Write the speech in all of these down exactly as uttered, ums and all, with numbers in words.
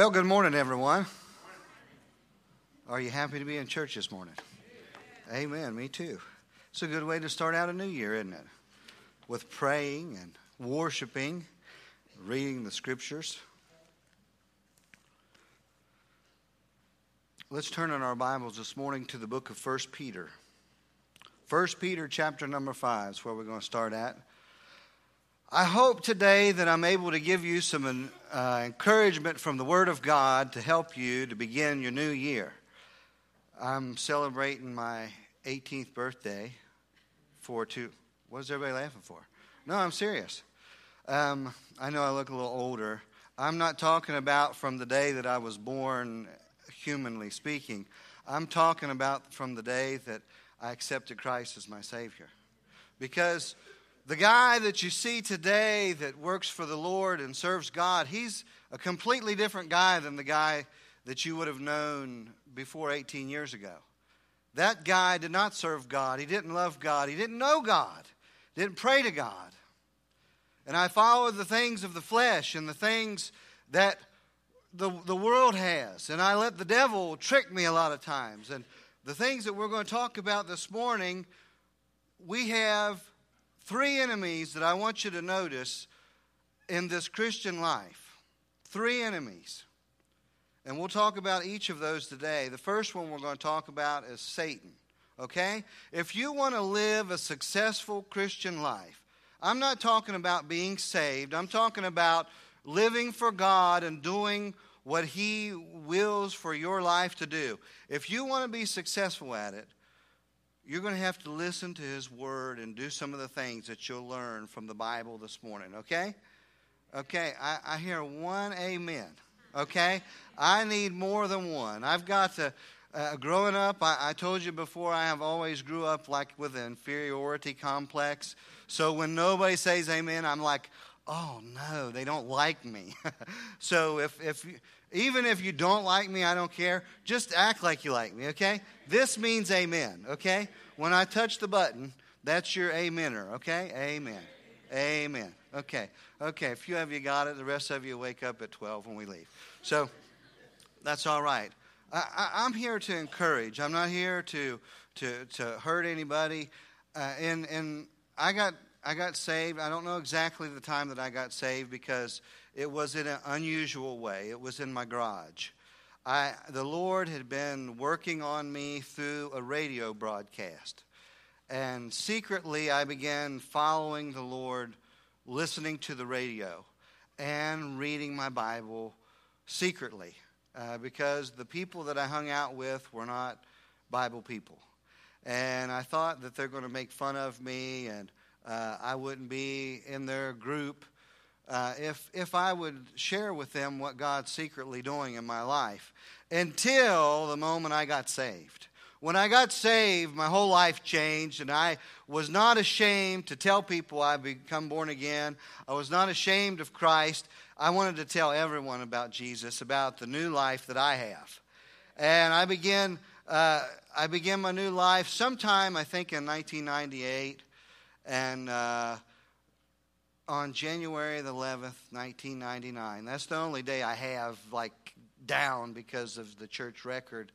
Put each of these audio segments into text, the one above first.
Well, good morning, everyone. Are you happy to be in church this morning? Amen. Me too. It's a good way to start out a new year, isn't it? With praying and worshiping, reading the scriptures. Let's turn in our Bibles this morning to the book of First Peter. First Peter chapter number five is where we're going to start at. I hope today that I'm able to give you some uh, encouragement from the Word of God to help you to begin your new year. I'm celebrating my eighteenth birthday for two. What is everybody laughing for? No, I'm serious. Um, I know I look a little older. I'm not talking about from the day that I was born, humanly speaking. I'm talking about from the day that I accepted Christ as my Savior. Because the guy that you see today that works for the Lord and serves God, he's a completely different guy than the guy that you would have known before eighteen years ago. That guy did not serve God. He didn't love God. He didn't know God. Didn't pray to God. And I followed the things of the flesh and the things that the, the world has. And I let the devil trick me a lot of times. And the things that we're going to talk about this morning, we have three enemies that I want you to notice in this Christian life. Three enemies. And we'll talk about each of those today. The first one we're going to talk about is Satan. Okay? If you want to live a successful Christian life, I'm not talking about being saved. I'm talking about living for God and doing what He wills for your life to do. If you want to be successful at it, you're going to have to listen to His Word and do some of the things that you'll learn from the Bible this morning, okay? Okay, I, I hear one amen, okay? I need more than one. I've got to, uh, growing up, I, I told you before, I have always grew up like with an inferiority complex. So when nobody says amen, I'm like, oh no, they don't like me. So if if you, even if you don't like me, I don't care. Just act like you like me, okay? This means amen, okay? When I touch the button, that's your amener, okay? Amen. Amen. Okay. Okay, a few of you got it. The rest of you wake up at twelve when we leave. So that's all right. I, I, I'm here to encourage. I'm not here to to to hurt anybody. Uh, and and I got I got saved. I don't know exactly the time that I got saved because it was in an unusual way. It was in my garage. I, the Lord had been working on me through a radio broadcast. And secretly, I began following the Lord, listening to the radio, and reading my Bible secretly. Uh, because the people that I hung out with were not Bible people. And I thought that they're going to make fun of me and Uh, I wouldn't be in their group uh, if if I would share with them what God's secretly doing in my life until the moment I got saved. When I got saved, my whole life changed, and I was not ashamed to tell people I've become born again. I was not ashamed of Christ. I wanted to tell everyone about Jesus, about the new life that I have. And I began, uh, I began my new life sometime, I think, in nineteen ninety-eight. And uh, on January the eleventh, nineteen ninety-nine, that's the only day I have like down because of the church record.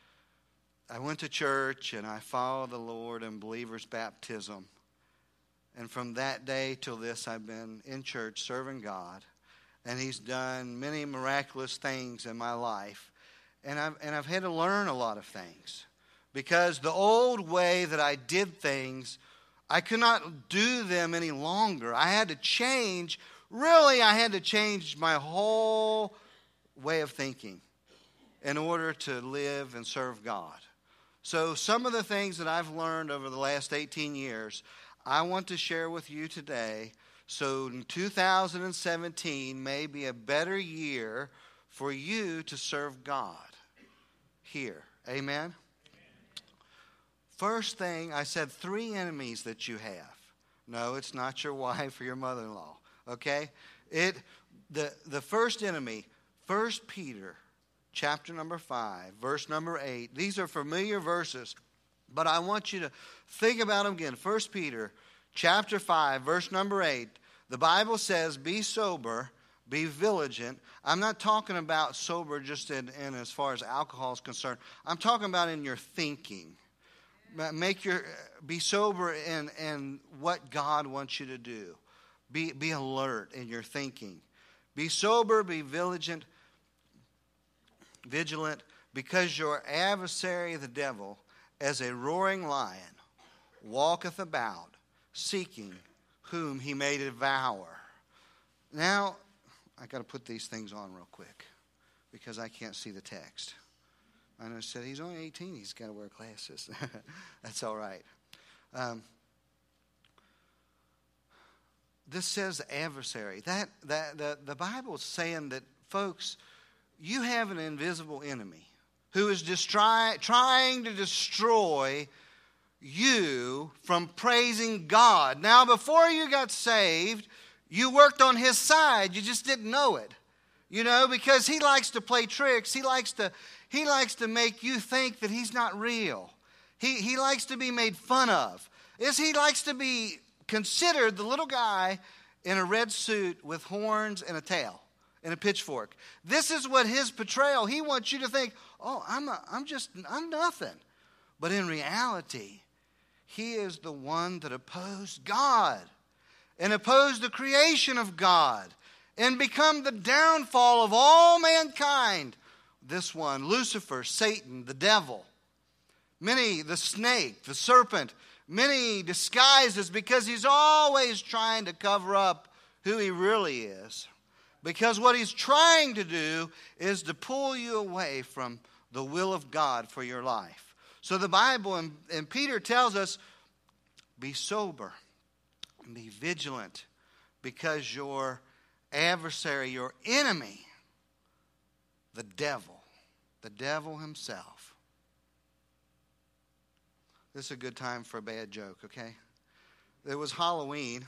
I went to church and I followed the Lord in believer's baptism. And from that day till this, I've been in church serving God. And He's done many miraculous things in my life. And I've, and I've had to learn a lot of things. Because the old way that I did things, I could not do them any longer. I had to change. Really, I had to change my whole way of thinking in order to live and serve God. So some of the things that I've learned over the last eighteen years, I want to share with you today. So in two thousand seventeen may be a better year for you to serve God here. Amen? First thing, I said three enemies that you have. No, it's not your wife or your mother-in-law, okay? It the the first enemy, First Peter, chapter number five, verse number eight. These are familiar verses, but I want you to think about them again. First Peter, chapter five, verse number eight. The Bible says, "Be sober, be vigilant. I'm not talking about sober just in, in as far as alcohol is concerned. I'm talking about in your thinking. Make your be sober in, in what God wants you to do. Be be alert in your thinking. Be sober, be vigilant, vigilant, because your adversary, the devil, as a roaring lion, walketh about, seeking whom he may devour. Now, I got to put these things on real quick because I can't see the text. I know said he's only eighteen. He's got to wear glasses. That's all right. Um, this says adversary. That that the the Bible is saying that, folks, you have an invisible enemy who is destri- trying to destroy you from praising God. Now, before you got saved, you worked on his side. You just didn't know it. You know, because he likes to play tricks. He likes to he likes to make you think that he's not real. He he likes to be made fun of. Is he likes to be considered the little guy in a red suit with horns and a tail and a pitchfork. This is what his portrayal. He wants you to think, "Oh, I'm a, I'm just I'm nothing." But in reality, he is the one that opposed God and opposed the creation of God and become the downfall of all mankind. This one, Lucifer, Satan, the devil. Many, the snake, the serpent, many disguises because he's always trying to cover up who he really is. Because what he's trying to do is to pull you away from the will of God for your life. So the Bible and, and Peter tells us, be sober and be vigilant, because your adversary, your enemy, the devil, the devil himself. This is a good time for a bad joke, okay? It was Halloween,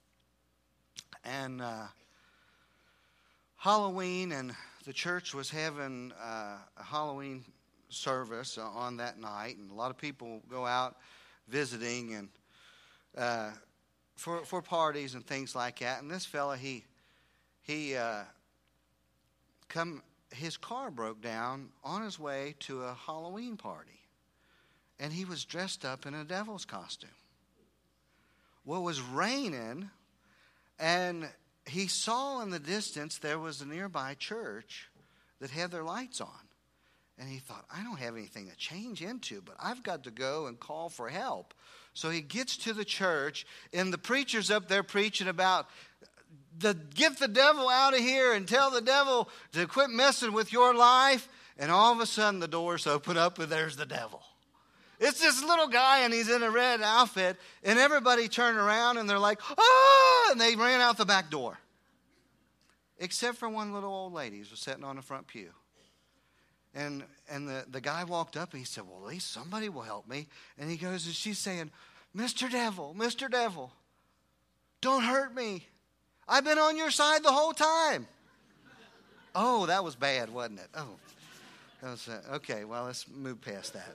and uh, Halloween, and the church was having uh, a Halloween service on that night, and a lot of people go out visiting and uh, for for parties and things like that. And this fella, he he uh, come his car broke down on his way to a Halloween party, and he was dressed up in a devil's costume. Well, it was raining, and he saw in the distance there was a nearby church that had their lights on. And he thought, I don't have anything to change into, but I've got to go and call for help. So he gets to the church, and the preacher's up there preaching about, the, get the devil out of here and tell the devil to quit messing with your life. And all of a sudden the doors open up, and there's the devil. It's this little guy, and he's in a red outfit, and everybody turned around, and they're like, ah, and they ran out the back door. Except for one little old lady who was sitting on the front pew. And and the, the guy walked up, and he said, well, at least somebody will help me. And he goes, and she's saying, Mister Devil, Mister Devil, don't hurt me. I've been on your side the whole time. Oh, that was bad, wasn't it? Oh, that was, uh, okay, well, let's move past that.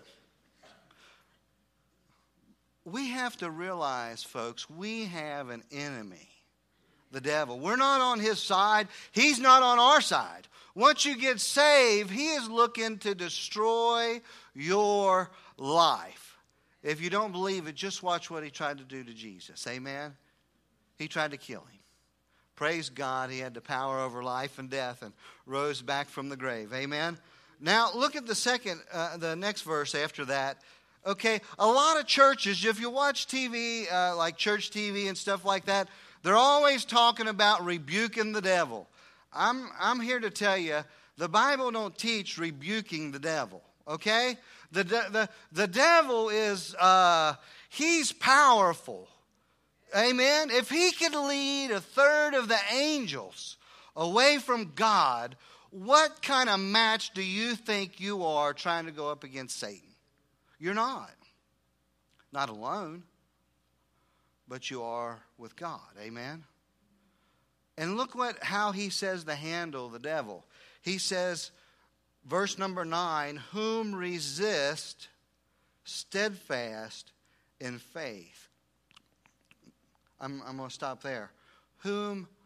We have to realize, folks, we have an enemy, the devil. We're not on his side. He's not on our side. Once you get saved, he is looking to destroy your life. If you don't believe it, just watch what he tried to do to Jesus. Amen? He tried to kill him. Praise God, he had the power over life and death and rose back from the grave. Amen? Now, look at the second, uh, the next verse after that. Okay, a lot of churches, if you watch T V, uh, like church T V and stuff like that, they're always talking about rebuking the devil. I'm I'm here to tell you, the Bible don't teach rebuking the devil, okay? The the the devil is, uh, he's powerful, amen? If he could lead a third of the angels away from God, what kind of match do you think you are trying to go up against Satan? You're not. Not alone, but you are with God, amen? And look what how he says to handle the devil. He says, verse number nine, whom resist steadfast in faith. I'm, I'm going to stop there. Whom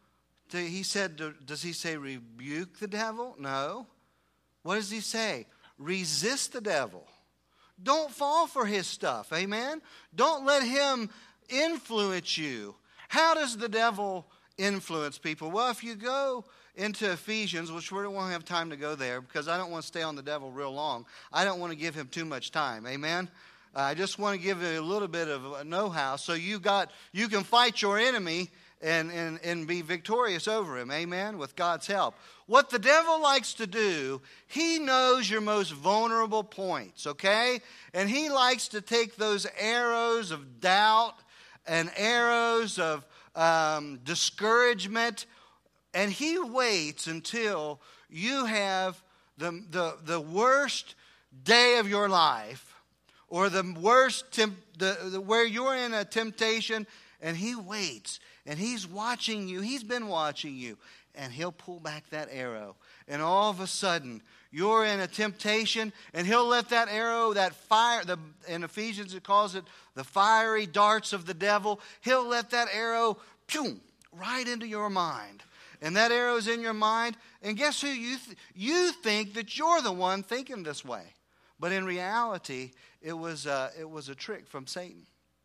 He said, does he say rebuke the devil? No. What does he say? Resist the devil. Don't fall for his stuff. Amen? Don't let him influence you. How does the devil influence people? Well, if you go into Ephesians, which we won't have time to go there because I don't want to stay on the devil real long. I don't want to give him too much time. Amen? Uh, I just want to give you a little bit of know-how so you got you can fight your enemy and, and, and be victorious over him. Amen? With God's help. What the devil likes to do, he knows your most vulnerable points, okay? And he likes to take those arrows of doubt and arrows of um, discouragement, and he waits until you have the, the, the worst day of your life or the worst, temp, the, the, where you're in a temptation, and he waits. And he's watching you. He's been watching you. And he'll pull back that arrow. And all of a sudden, you're in a temptation. And he'll let that arrow, that fire, the, in Ephesians it calls it the fiery darts of the devil. He'll let that arrow, pew, right into your mind. And that arrow's in your mind. And guess who? You, th- you think that you're the one thinking this way. But in reality, it was, uh, it was a trick from Satan.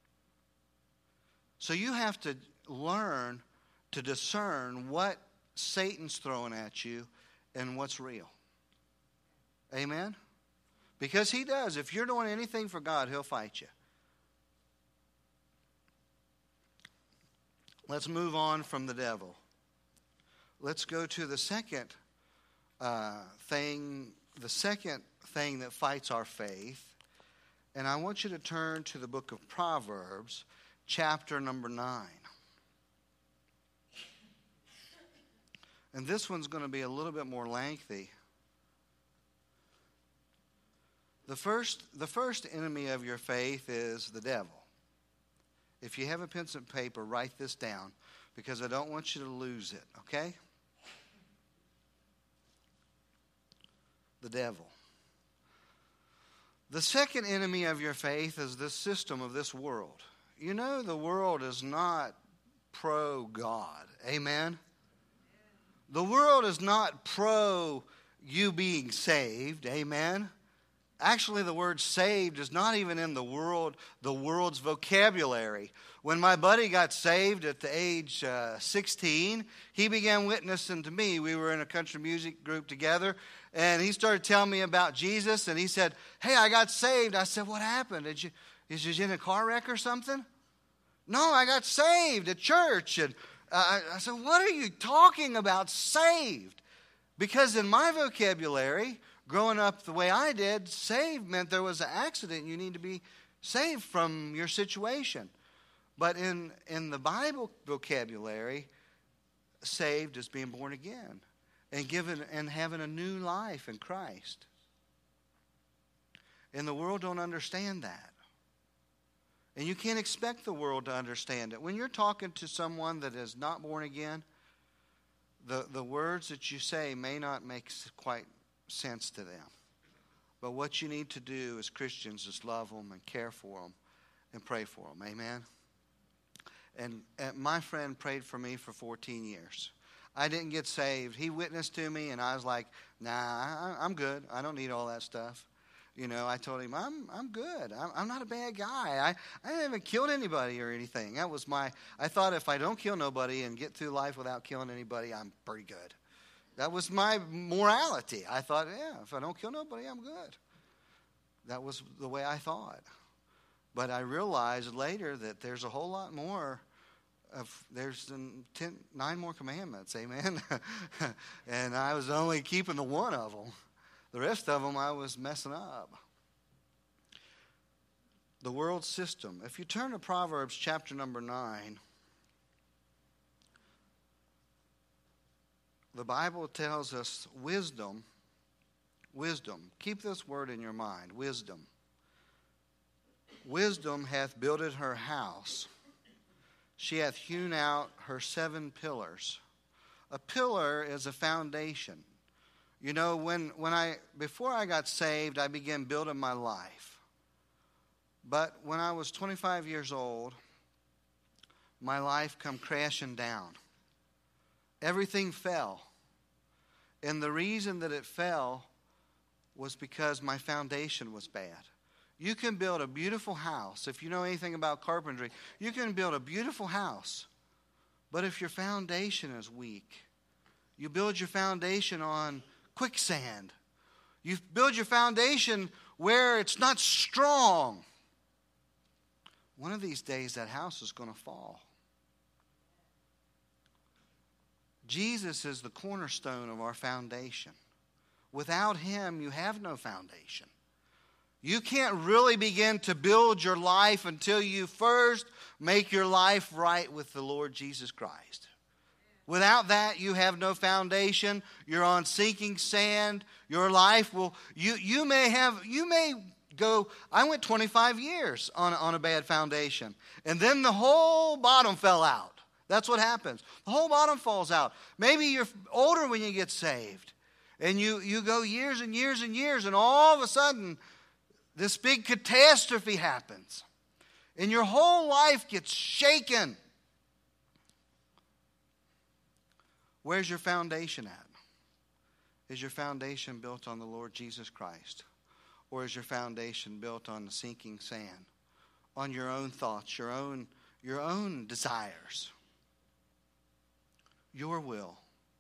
So you have to learn to discern what Satan's throwing at you and what's real. Amen? Because he does. If you're doing anything for God, he'll fight you. Let's move on from the devil. Let's go to the second uh, thing, the second thing that fights our faith. And I want you to turn to the book of Proverbs, chapter number nine. And this one's going to be a little bit more lengthy. The first, the first enemy of your faith is the devil. If you have a pencil and paper, write this down because I don't want you to lose it, okay? The devil. The second enemy of your faith is this system of this world. You know, the world is not pro-God. Amen? The world is not pro you being saved. Amen? Actually, the word saved is not even in the world, the world's vocabulary. When my buddy got saved at the age uh, sixteen, he began witnessing to me. We were in a country music group together, and he started telling me about Jesus, and he said, hey, I got saved. I said, what happened? Did you, is you in a car wreck or something? No, I got saved at church. And uh, I said, what are you talking about, saved? Because in my vocabulary, growing up the way I did, saved meant there was an accident and you need to be saved from your situation. But in, in the Bible vocabulary, saved is being born again and given and having a new life in Christ. And the world don't understand that. And you can't expect the world to understand it. When you're talking to someone that is not born again, the, the words that you say may not make quite sense to them. But what you need to do as Christians is love them and care for them and pray for them. Amen? And, and my friend prayed for me for fourteen years. I didn't get saved. He witnessed to me, and I was like, nah, I, I'm good. I don't need all that stuff. You know, I told him, I'm I'm good. I'm, I'm not a bad guy. I, I haven't killed anybody or anything. That was my, I thought if I don't kill nobody and get through life without killing anybody, I'm pretty good. That was my morality. I thought, yeah, if I don't kill nobody, I'm good. That was the way I thought. But I realized later that there's a whole lot more of, there's ten, nine more commandments, amen? And I was only keeping the one of them. The rest of them I was messing up. The world system. If you turn to Proverbs chapter number nine, the Bible tells us wisdom, wisdom. Keep this word in your mind, wisdom. Wisdom hath builded her house. She hath hewn out her seven pillars. A pillar is a foundation. You know, when, when I before I got saved, I began building my life. But when I was twenty-five years old, my life come crashing down. everything fell. And the reason that it fell was because my foundation was bad. You can build a beautiful house. If you know anything about carpentry, you can build a beautiful house. But if your foundation is weak, you build your foundation on quicksand. You build your foundation where it's not strong. One of these days, that house is going to fall. Jesus is the cornerstone of our foundation. Without him, you have no foundation. You can't really begin to build your life until you first make your life right with the Lord Jesus Christ. Without that, you have no foundation. You're on sinking sand. Your life will, you, you may have, you may go, I went twenty-five years on, on a bad foundation. And then the whole bottom fell out. That's what happens. The whole bottom falls out. Maybe you're older when you get saved. And you, you go years and years and years, and all of a sudden, this big catastrophe happens. And your whole life gets shaken. Where's your foundation at? Is your foundation built on the Lord Jesus Christ? Or is your foundation built on the sinking sand? On your own thoughts, your own, your own desires? Your will?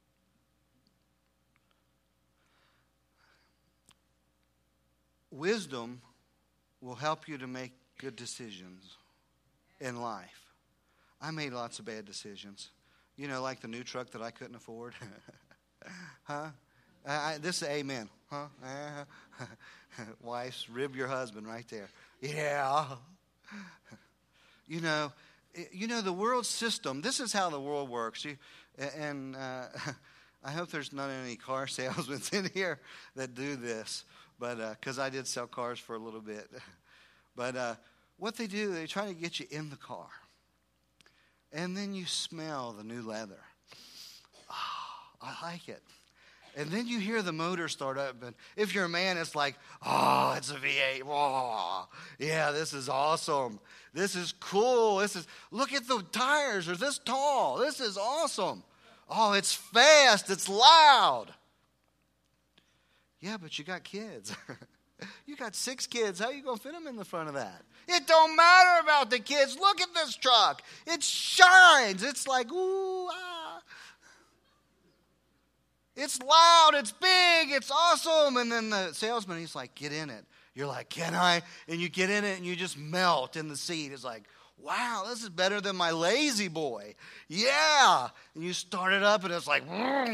Wisdom will help you to make good decisions in life. I made lots of bad decisions. You know, like the new truck that I couldn't afford. Huh? I, I, this is amen. Huh? Uh, wives, rib your husband right there. Yeah. You know, you know the world system. This is how the world works. You, and uh, I hope there's not any car salesmen in here that do this. But because uh, I did sell cars for a little bit. But uh, what they do, they try to get you in the car. And then you smell the new leather. Oh, I like it. And then you hear the motor start up. And if you're a man, it's like, oh, it's a V eight. Oh, yeah, this is awesome. This is cool. This is, look at the tires. They're this tall. This is awesome. Oh, it's fast. It's loud. Yeah, but you got kids. You got six kids. How are you going to fit them in the front of that? It don't matter about the kids. Look at this truck. It shines. It's like, ooh, ah. It's loud. It's big. It's awesome. And then the salesman, he's like, get in it. You're like, can I? And you get in it and you just melt in the seat. It's like, wow, this is better than my Lazy Boy. Yeah. And you start it up and it's like,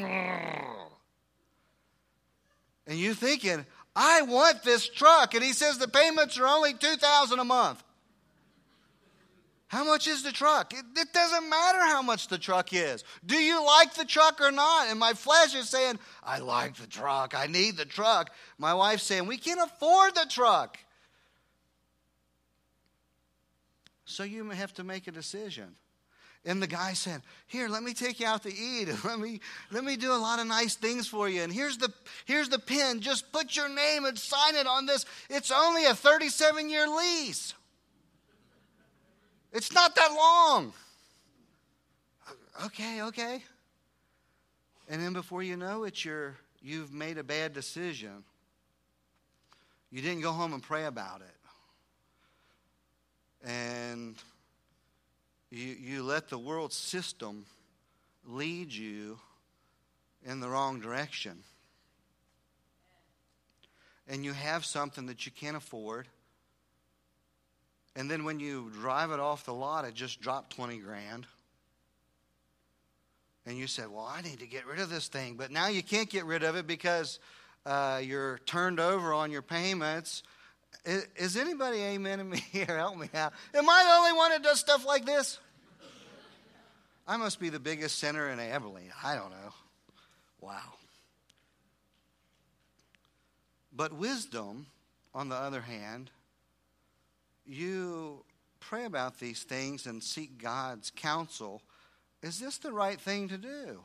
and you thinking, I want this truck. And he says the payments are only two thousand dollars a month. How much is the truck? It, it doesn't matter how much the truck is. Do you like the truck or not? And my flesh is saying, I like the truck. I need the truck. My wife's saying, we can't afford the truck. So you may have to make a decision. And the guy said, here, let me take you out to eat. And let me let me do a lot of nice things for you. And here's the here's the pen. Just put your name and sign it on this. It's only a thirty-seven year lease. It's not that long. Okay, okay. And then before you know it, you're, you've made a bad decision. You didn't go home and pray about it. And You, you let the world system lead you in the wrong direction. And you have something that you can't afford. And then when you drive it off the lot, it just dropped twenty grand. And you said, well, I need to get rid of this thing. But now you can't get rid of it because uh, you're turned over on your payments. Is, is anybody amening me here? Help me out. Am I the only one that does stuff like this? I must be the biggest sinner in Abilene. I don't know. Wow. But wisdom, on the other hand, you pray about these things and seek God's counsel. Is this the right thing to do?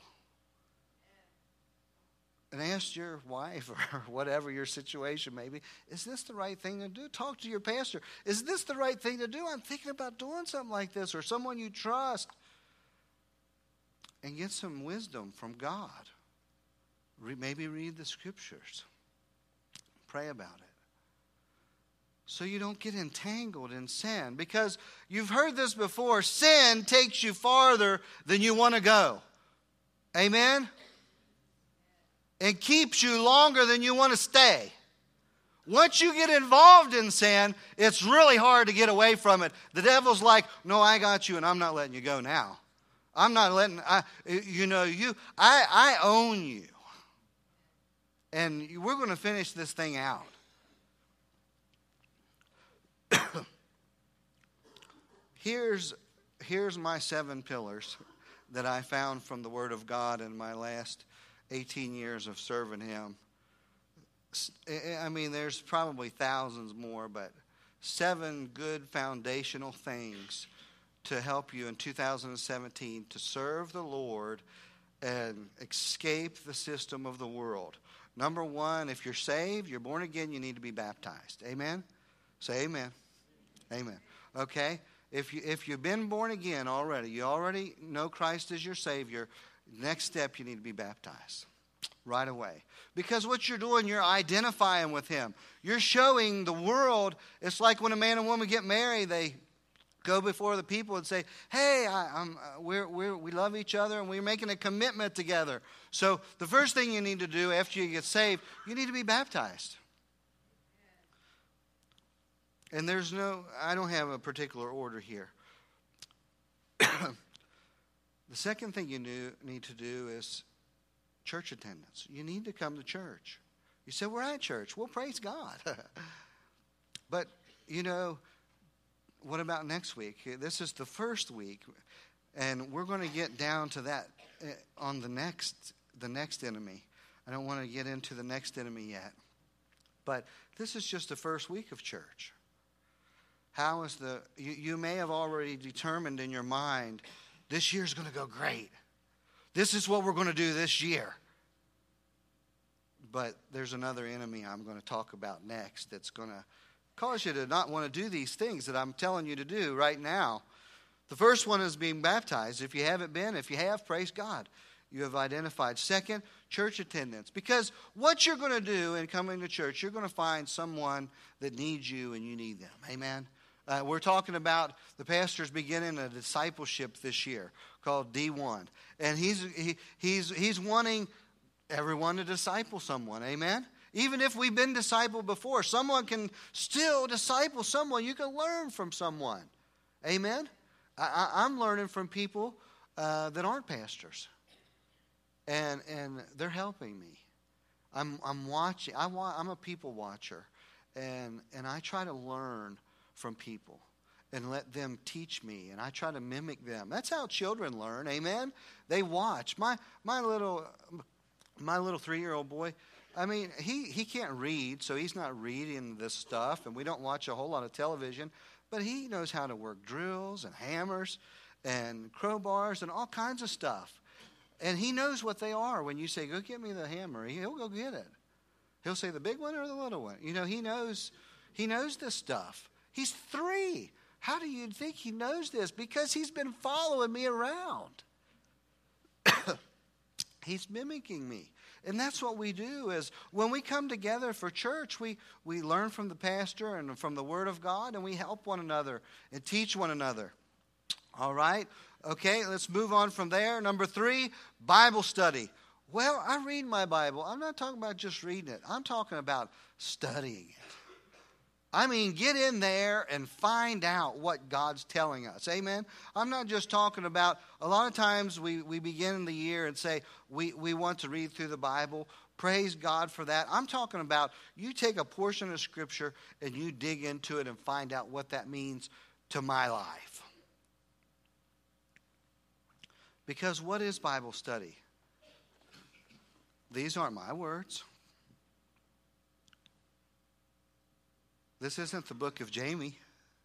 And ask your wife or whatever your situation may be, is this the right thing to do? Talk to your pastor. Is this the right thing to do? I'm thinking about doing something like this, or someone you trust. and get some wisdom from God. Re- maybe read the scriptures. Pray about it. So you don't get entangled in sin. Because you've heard this before, sin takes you farther than you want to go. Amen? And keeps you longer than you want to stay. Once you get involved in sin, it's really hard to get away from it. The devil's like, no, I got you and I'm not letting you go now. I'm not letting, I, you know, you, I, I own you. And we're going to finish this thing out. here's, here's my seven pillars that I found from the Word of God in my last eighteen years of serving Him. I mean, there's probably thousands more, but seven good foundational things to help you in two thousand seventeen to serve the Lord and escape the system of the world. Number one, if you're saved, you're born again, you need to be baptized. Amen? Say amen. Amen. Okay? If, you, if you've been born again already, you already know Christ as your Savior, next step, you need to be baptized right away. Because what you're doing, you're identifying with Him. You're showing the world. It's like when a man and woman get married, they go before the people and say, hey, I, I'm, uh, we're, we're, we love each other and we're making a commitment together. So the first thing you need to do after you get saved, you need to be baptized. And there's no, I don't have a particular order here. The second thing you do, need to do is church attendance. You need to come to church. You say, we're at church. Well, praise God. But, you know, what about next week? This is the first week, and we're going to get down to that on the next, the next enemy. I don't want to get into the next enemy yet. But this is just the first week of church. How is the, you, you may have already determined in your mind, this year's going to go great. This is what we're going to do this year. But there's another enemy I'm going to talk about next that's going to cause you to not want to do these things that I'm telling you to do right now. The first one is being baptized. If you haven't been, if you have, praise God. You have identified. Second, church attendance. Because what you're going to do in coming to church, you're going to find someone that needs you and you need them. Amen? Uh, we're talking about the pastor's beginning a discipleship this year called D one. And he's he, he's he's wanting everyone to disciple someone. Amen? Even if we've been discipled before, someone can still disciple someone. You can learn from someone. Amen? I, I, I'm learning from people uh, that aren't pastors. And and they're helping me. I'm I'm watching. I want, I'm a people watcher. And and I try to learn from people and let them teach me, and I try to mimic them. That's how children learn. Amen. They watch. My my little my little three-year-old boy, I mean, he he can't read, so he's not reading this stuff, and we don't watch a whole lot of television, but he knows how to work drills and hammers and crowbars and all kinds of stuff. And he knows what they are. When you say, go get me the hammer, he'll go get it. He'll say the big one or the little one. You know, he knows he knows this stuff. He's three. How do you think he knows this? Because he's been following me around. He's mimicking me. And that's what we do is when we come together for church, we, we learn from the pastor and from the Word of God, and we help one another and teach one another. All right? Okay, let's move on from there. Number three, Bible study. Well, I read my Bible. I'm not talking about just reading it. I'm talking about studying it. I mean, get in there and find out what God's telling us. Amen? I'm not just talking about, a lot of times we, we begin the year and say, we, we want to read through the Bible. Praise God for that. I'm talking about you take a portion of Scripture and you dig into it and find out what that means to my life. Because what is Bible study? These aren't my words. This isn't the book of Jamie.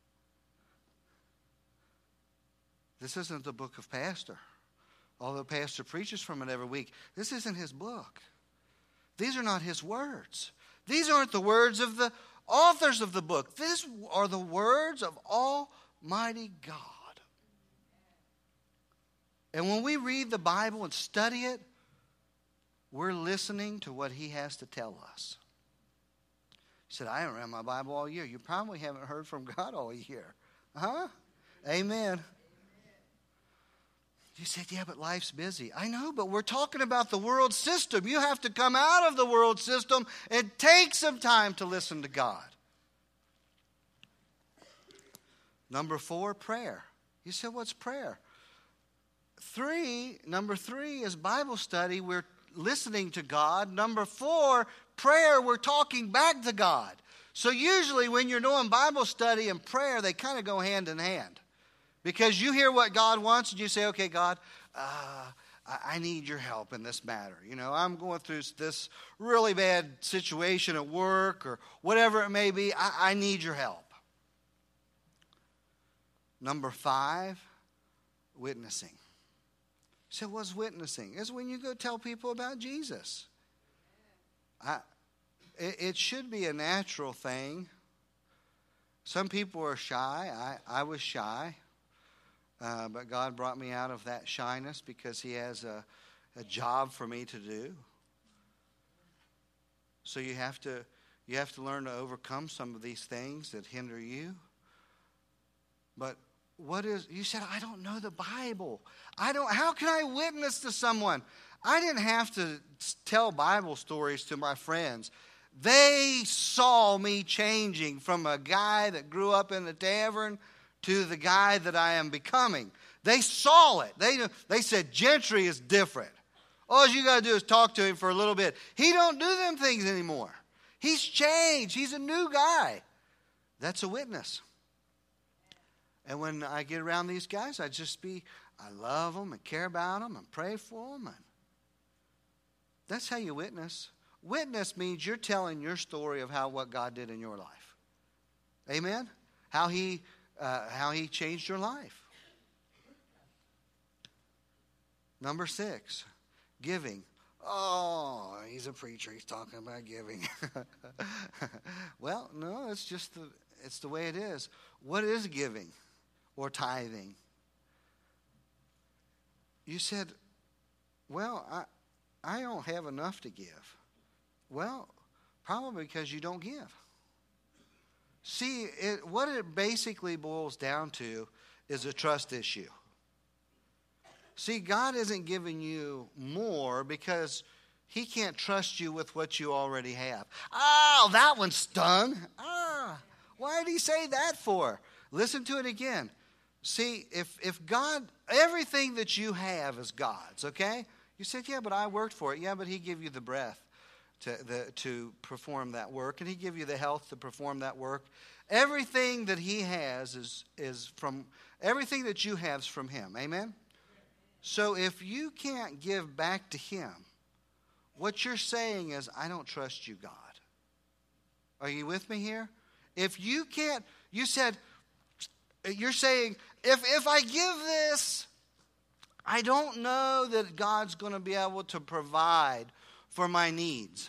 This isn't the book of Pastor. Although Pastor preaches from it every week, this isn't his book. These are not his words. These aren't the words of the authors of the book. These are the words of Almighty God. And when we read the Bible and study it, we're listening to what he has to tell us. He said, I haven't read my Bible all year. You probably haven't heard from God all year. Huh? Amen. You said, yeah, but life's busy. I know, but we're talking about the world system. You have to come out of the world system and take some time to listen to God. Number four, prayer. You said, what's prayer? Three, number three is Bible study. We're listening to God. Number four, prayer. We're talking back to God. So usually when you're doing Bible study and prayer, they kind of go hand in hand. Because you hear what God wants and you say, okay, God, uh, I need your help in this matter. You know, I'm going through this really bad situation at work or whatever it may be. I, I need your help. Number five, witnessing. So what's witnessing? It's when you go tell people about Jesus. I, it, it should be a natural thing. Some people are shy. I, I was shy. Uh, but God brought me out of that shyness because he has a, a job for me to do. So you have to you have to learn to overcome some of these things that hinder you. But what is, you said, I don't know the Bible. I don't, how can I witness to someone? I didn't have to tell Bible stories to my friends. They saw me changing from a guy that grew up in the tavern to the guy that I am becoming. They saw it. They, they said, Gentry is different. All you got to do is talk to him for a little bit. He don't do them things anymore. He's changed. He's a new guy. That's a witness. And when I get around these guys, I just be, I love them and care about them and pray for them. And that's how you witness. Witness means you're telling your story of how what God did in your life. Amen? How he... Uh, how he changed your life. Number six, giving. Oh, he's a preacher. He's talking about giving. Well, no, it's just the it's the way it is. What is giving or tithing? You said, well, I I don't have enough to give. Well, probably because you don't give. See, it, what it basically boils down to is a trust issue. See, God isn't giving you more because he can't trust you with what you already have. Oh, that one stung. Ah, why did he say that for? Listen to it again. See, if, if God, everything that you have is God's, okay? You said, yeah, but I worked for it. Yeah, but he gave you the breath to the, to perform that work, and he give you the health to perform that work. Everything that he has is is from everything that you have is from him. Amen. So if you can't give back to him, what you're saying is, I don't trust you, God. Are you with me here? If you can't, you said, you're saying, if if I give this, I don't know that God's going to be able to provide for my needs.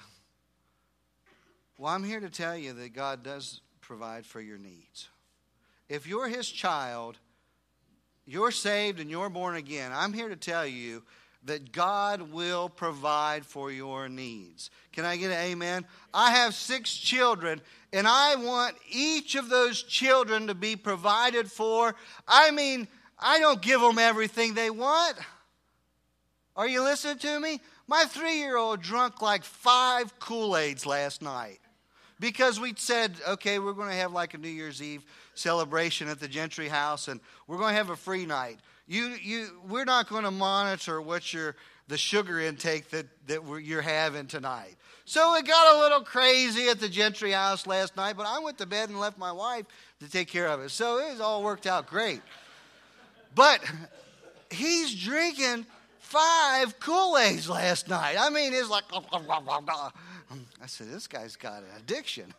Well, I'm here to tell you that God does provide for your needs. If you're his child, you're saved and you're born again, I'm here to tell you that God will provide for your needs. Can I get an amen? I have six children, and I want each of those children to be provided for. I mean, I don't give them everything they want. Are you listening to me? My three-year-old drank like five Kool-Aids last night because we said, okay, we're going to have like a New Year's Eve celebration at the Gentry house, and we're going to have a free night. You, you, we're not going to monitor what your the sugar intake that, that we're, you're having tonight. So it got a little crazy at the Gentry house last night, but I went to bed and left my wife to take care of it. So it all worked out great. But he's drinking five Kool-Aids last night. I mean, it's like, I said, this guy's got an addiction.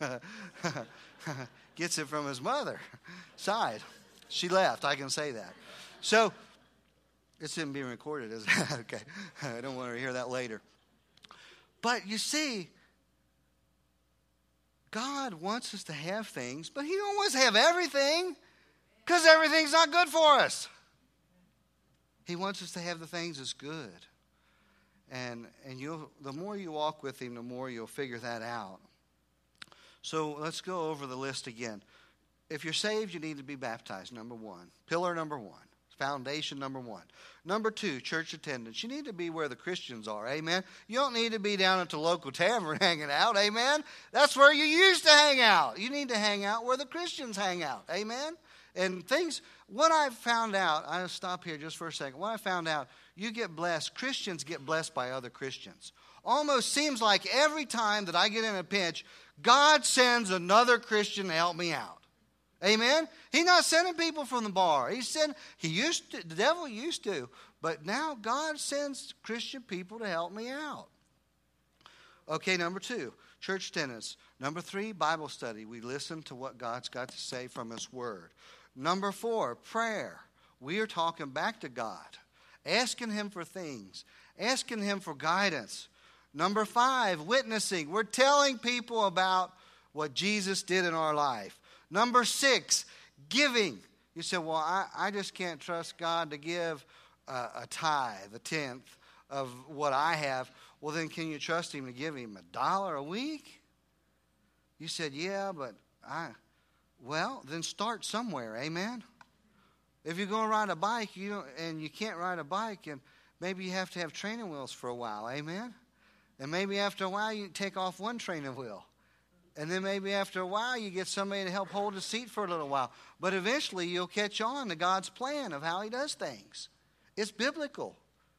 Gets it from his mother side. She left, I can say that. So, it's not being recorded, is it? Okay. I don't want her to hear that later. But you see, God wants us to have things, but he don't want us to have everything because everything's not good for us. He wants us to have the things that's good. And and you'll the more you walk with him, the more you'll figure that out. So let's go over the list again. If you're saved, you need to be baptized, number one. Pillar number one. Foundation number one. Number two, church attendance. You need to be where the Christians are, amen? You don't need to be down at the local tavern hanging out, amen? That's where you used to hang out. You need to hang out where the Christians hang out, amen? And things, what I've found out, I'll stop here just for a second. What I found out, you get blessed, Christians get blessed by other Christians. Almost seems like every time that I get in a pinch, God sends another Christian to help me out. Amen? He's not sending people from the bar. He sent, he used to, the devil used to, but now God sends Christian people to help me out. Okay, number two, church attendance. Number three, Bible study. We listen to what God's got to say from his word. Number four, prayer. We are talking back to God, asking him for things, asking him for guidance. Number five, witnessing. We're telling people about what Jesus did in our life. Number six, giving. You say, well, I, I just can't trust God to give a, a tithe, a tenth of what I have. Well, then can you trust him to give him a dollar a week? You said, yeah, but I, well, then start somewhere, amen? If you're going to ride a bike you don't, and you can't ride a bike, and maybe you have to have training wheels for a while, amen? And maybe after a while you take off one training wheel. And then maybe after a while you get somebody to help hold the seat for a little while. But eventually you'll catch on to God's plan of how he does things. It's biblical.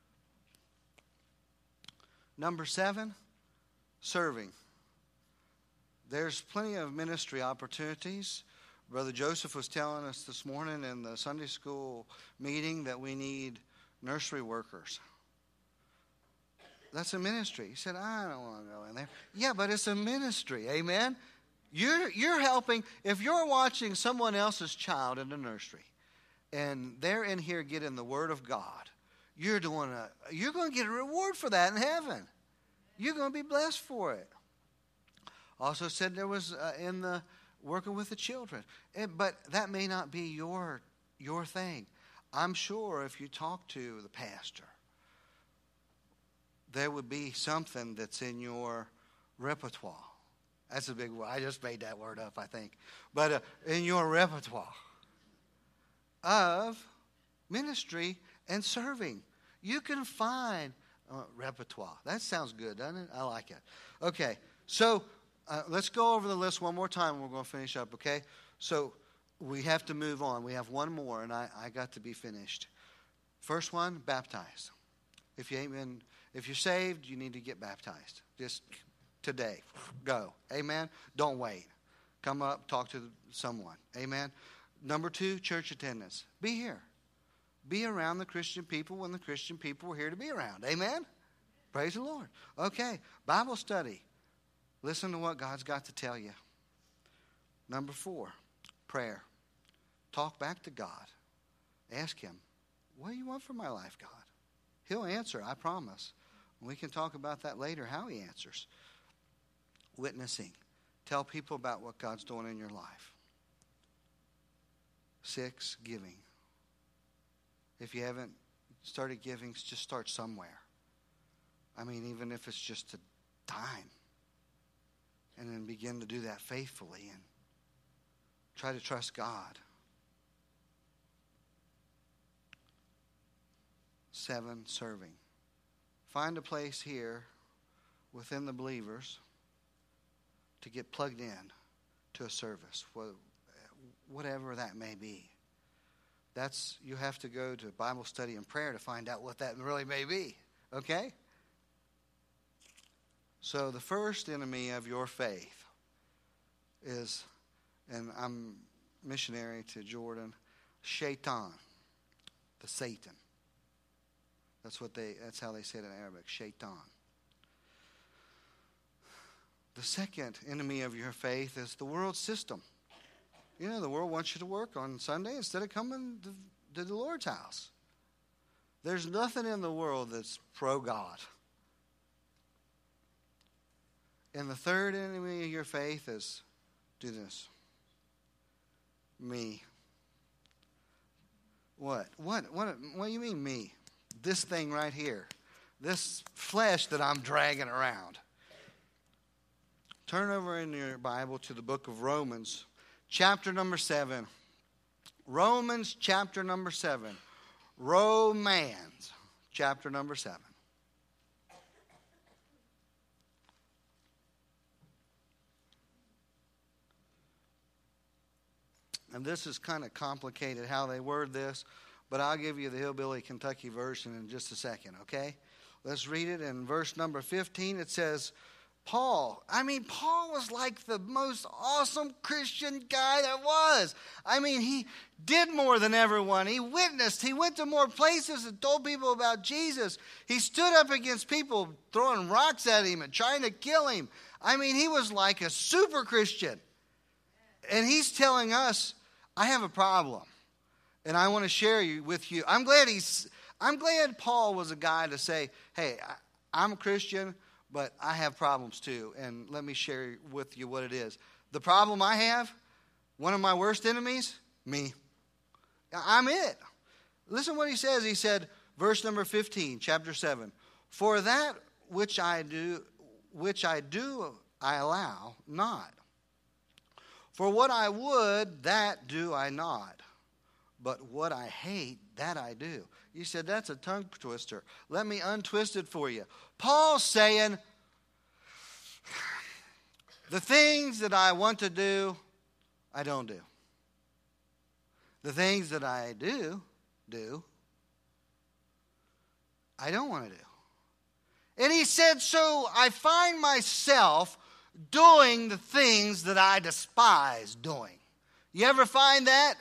Number seven, serving. There's plenty of ministry opportunities. Brother Joseph was telling us this morning in the Sunday school meeting that we need nursery workers. That's a ministry. He said, I don't want to go in there. Yeah, but it's a ministry. Amen? You're, you're helping. If you're watching someone else's child in the nursery and they're in here getting the word of God, you're doing a, you're going to get a reward for that in heaven. You're going to be blessed for it. Also said there was uh, in the working with the children. It, but that may not be your, your thing. I'm sure if you talk to the pastor, there would be something that's in your repertoire. That's a big word. I just made that word up, I think. But uh, in your repertoire of ministry and serving. You can find uh, repertoire. That sounds good, doesn't it? I like it. Okay, so uh, let's go over the list one more time and we're going to finish up, okay? So we have to move on. We have one more, and I, I got to be finished. First one, baptized. If you ain't been... If you're saved, you need to get baptized. Just today. Go. Amen? Don't wait. Come up, talk to someone. Amen? Number two, church attendance. Be here. Be around the Christian people when the Christian people are here to be around. Amen? Praise the Lord. Okay. Bible study. Listen to what God's got to tell you. Number four, prayer. Talk back to God. Ask him, what do you want from my life, God? He'll answer, I promise. We can talk about that later, how he answers. Witnessing. Tell people about what God's doing in your life. Six, giving. If you haven't started giving, just start somewhere. I mean, even if it's just a dime. And then begin to do that faithfully and try to trust God. Seven, serving. Find a place here within the believers to get plugged in to a service, whatever that may be. That's, you have to go to Bible study and prayer to find out what that really may be. Okay? So the first enemy of your faith is, and I'm missionary to Jordan, Shaitan, the Satan. That's what they. That's how they say it in Arabic, Shaitan. The second enemy of your faith is the world system. You know, the world wants you to work on Sunday instead of coming to, to the Lord's house. There's nothing in the world that's pro-God. And the third enemy of your faith is, do this, me. What? What? What? What do you mean me? This thing right here. This flesh that I'm dragging around. Turn over in your Bible to the book of Romans, chapter number seven. Romans chapter number seven. Romans chapter number seven. And this is kind of complicated how they word this, but I'll give you the Hillbilly Kentucky version in just a second, okay? Let's read it. In verse number fifteen, it says, Paul. I mean, Paul was like the most awesome Christian guy that was. I mean, he did more than everyone. He witnessed. He went to more places and told people about Jesus. He stood up against people throwing rocks at him and trying to kill him. I mean, he was like a super Christian. And he's telling us, I have a problem, and I want to share you with you. I'm glad he's. I'm glad Paul was a guy to say, hey, I, I'm a Christian, but I have problems too, and let me share with you what it is. The problem I have, one of my worst enemies, me. I'm it. Listen what he says. He said, verse number fifteen, chapter seven. For that which I do, which I do, I allow not. For what I would, that do I not. But what I hate, that I do. You said, that's a tongue twister. Let me untwist it for you. Paul's saying, the things that I want to do, I don't do. The things that I do, do, I don't want to do. And he said, so I find myself doing the things that I despise doing. You ever find that?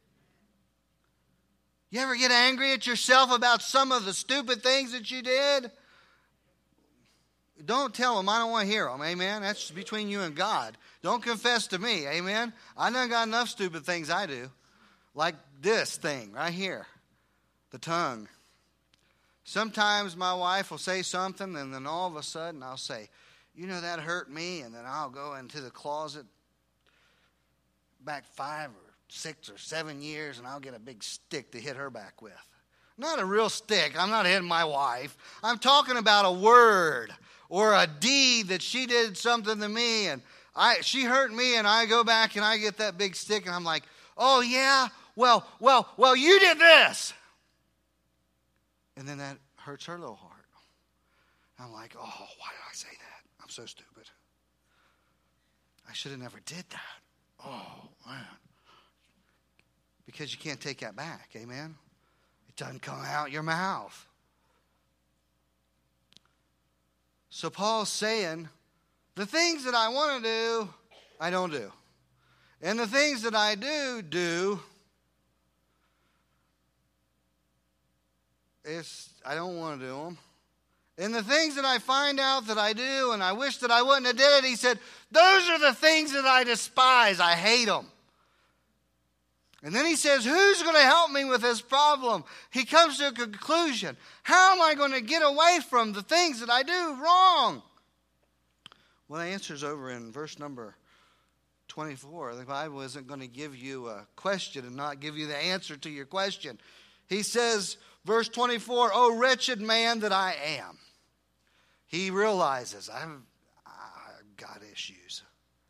You ever get angry at yourself about some of the stupid things that you did? Don't tell them. I don't want to hear them. Amen? That's between you and God. Don't confess to me. Amen? I done got enough stupid things I do. Like this thing right here. The tongue. Sometimes my wife will say something, and then all of a sudden I'll say, you know, that hurt me, and then I'll go into the closet back five or six or seven years, and I'll get a big stick to hit her back with. Not a real stick. I'm not hitting my wife. I'm talking about a word or a deed that she did something to me, and I she hurt me, and I go back and I get that big stick, and I'm like, oh, yeah? Well, well, well, you did this. And then that hurts her little heart. I'm like, oh, why did I say that? I'm so stupid. I should have never did that. Oh, man. Because you can't take that back, amen? It doesn't come out your mouth. So Paul's saying, the things that I want to do, I don't do. And the things that I do, do, it's, I don't want to do them. And the things that I find out that I do and I wish that I wouldn't have did it, he said, those are the things that I despise. I hate them. And then he says, who's going to help me with this problem? He comes to a conclusion. How am I going to get away from the things that I do wrong? Well, the answer's over in verse number twenty-four. The Bible isn't going to give you a question and not give you the answer to your question. He says, verse twenty-four, oh, wretched man that I am. He realizes, I've, I've got issues.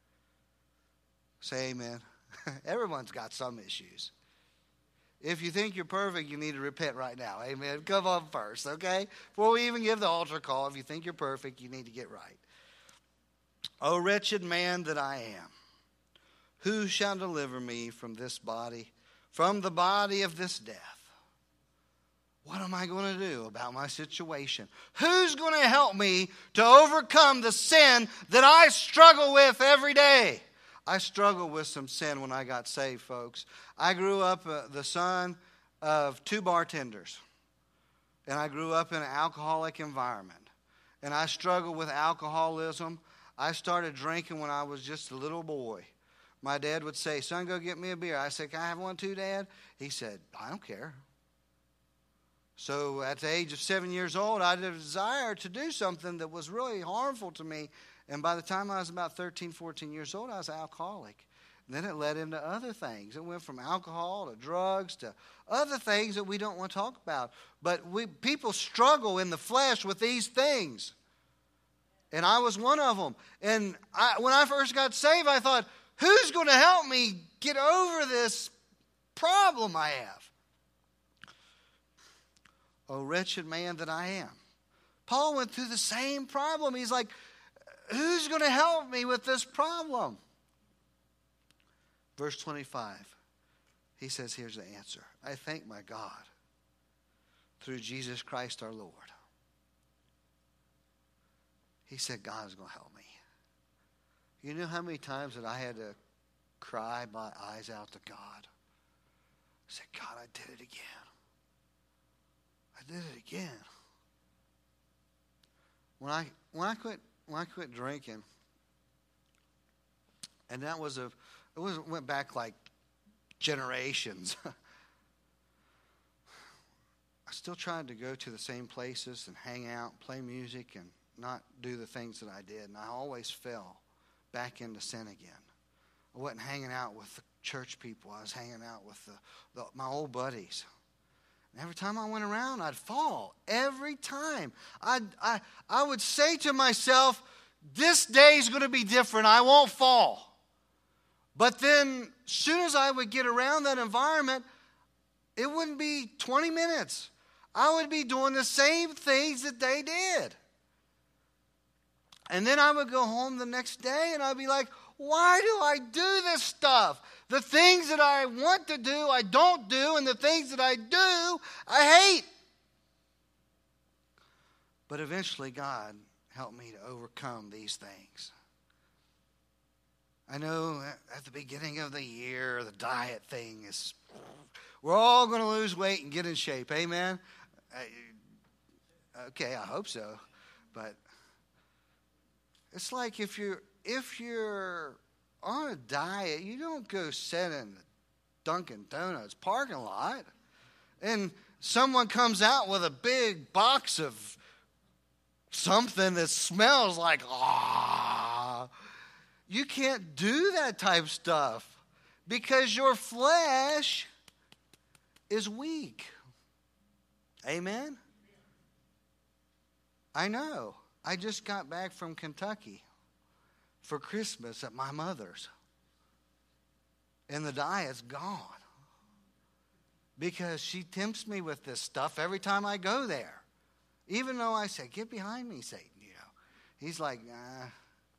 Say amen. Everyone's got some issues. If you think you're perfect, you need to repent right now. Amen. Come on first, okay? Before we even give the altar call, if you think you're perfect, you need to get right. O wretched man that I am, who shall deliver me from this body, from the body of this death? What am I going to do about my situation? Who's going to help me to overcome the sin that I struggle with every day? I struggled with some sin when I got saved, folks. I grew up uh, the son of two bartenders. And I grew up in an alcoholic environment. And I struggled with alcoholism. I started drinking when I was just a little boy. My dad would say, son, go get me a beer. I said, can I have one too, Dad? He said, I don't care. So at the age of seven years old, I had a desire to do something that was really harmful to me. And by the time I was about thirteen, fourteen years old, I was an alcoholic. And then it led into other things. It went from alcohol to drugs to other things that we don't want to talk about. But we people struggle in the flesh with these things. And I was one of them. And I, when I first got saved, I thought, who's going to help me get over this problem I have? Oh, wretched man that I am. Paul went through the same problem. He's like, who's going to help me with this problem? Verse twenty-five, he says, here's the answer. I thank my God through Jesus Christ our Lord. He said, God is going to help me. You know how many times that I had to cry my eyes out to God? I said, God, I did it again. I did it again. When I when I quit when I quit drinking, and that was a it was went back like generations. I still tried to go to the same places and hang out, play music, and not do the things that I did. And I always fell back into sin again. I wasn't hanging out with the church people. I was hanging out with the, the, my old buddies. And every time I went around, I'd fall. Every time. I'd, I, I would say to myself, this day's going to be different. I won't fall. But then, as soon as I would get around that environment, it wouldn't be twenty minutes. I would be doing the same things that they did. And then I would go home the next day and I'd be like, why do I do this stuff? The things that I want to do, I don't do, and the things that I do, I hate. But eventually, God helped me to overcome these things. I know at the beginning of the year, the diet thing is, we're all going to lose weight and get in shape. Amen? I, okay, I hope so. But it's like if you're, if you're on a diet, you don't go sit in the Dunkin' Donuts parking lot and someone comes out with a big box of something that smells like, ah. You can't do that type of stuff because your flesh is weak. Amen? I know. I just got back from Kentucky for Christmas at my mother's. And the diet's gone. Because she tempts me with this stuff every time I go there. Even though I say, get behind me, Satan, you know. He's like, nah.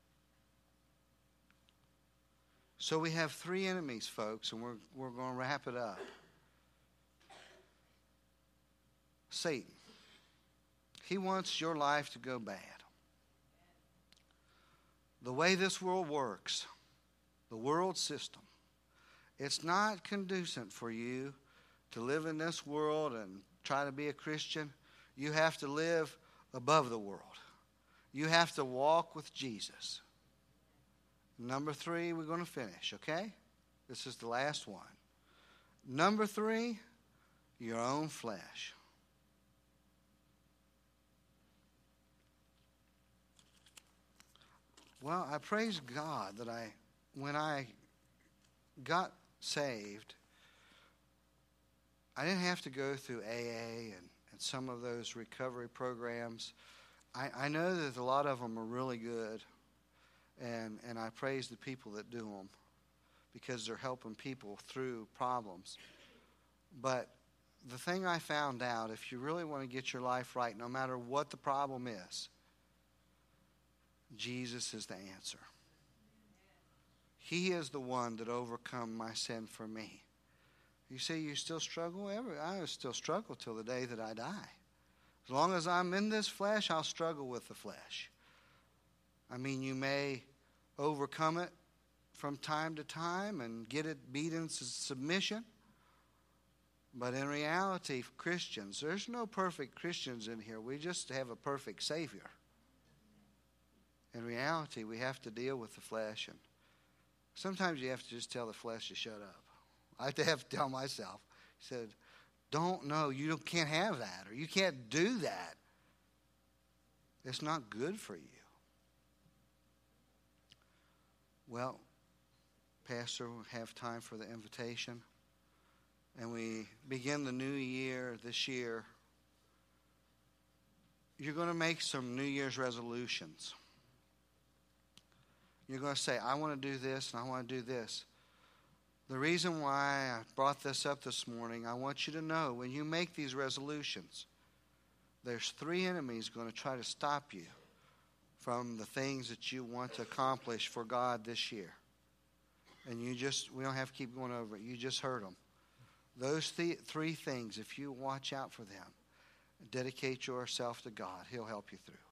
So we have three enemies, folks, and we're, we're going to wrap it up. Satan. He wants your life to go bad. The way this world works, the world system, it's not conducive for you to live in this world and try to be a Christian. You have to live above the world. You have to walk with Jesus. Number three, we're going to finish, okay? This is the last one. Number three, your own flesh. Well, I praise God that I, when I got saved, I didn't have to go through A A and, and some of those recovery programs. I, I know that a lot of them are really good, and, and I praise the people that do them because they're helping people through problems. But the thing I found out, if you really want to get your life right, no matter what the problem is, Jesus is the answer. He is the one that overcome my sin for me. You say you still struggle? Every, I still struggle till the day that I die. As long as I'm in this flesh, I'll struggle with the flesh. I mean, you may overcome it from time to time and get it beat into submission. But in reality, Christians, there's no perfect Christians in here. We just have a perfect Savior. In reality, we have to deal with the flesh. And sometimes you have to just tell the flesh to shut up. I have to have to tell myself. He said, don't know, you can't have that, or you can't do that. It's not good for you. Well, Pastor will have time for the invitation. And we begin the new year this year. You're going to make some New Year's resolutions. You're going to say, I want to do this and I want to do this. The reason why I brought this up this morning, I want you to know when you make these resolutions, there's three enemies going to try to stop you from the things that you want to accomplish for God this year. And you just, we don't have to keep going over it. You just heard them. Those th- three things, if you watch out for them, dedicate yourself to God, He'll help you through.